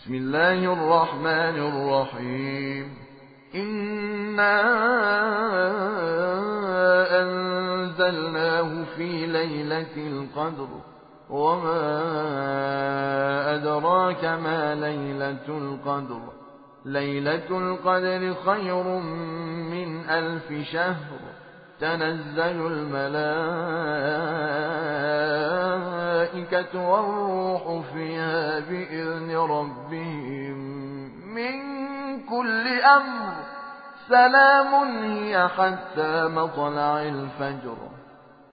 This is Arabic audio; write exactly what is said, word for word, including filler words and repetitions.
بسم الله الرحمن الرحيم إنا أنزلناه في ليلة القدر وما أدراك ما ليلة القدر ليلة القدر خير من ألف شهر تنزل الملائكة والروح فيها بإذن ربهم من كل أمر سلام هي حتى مطلع الفجر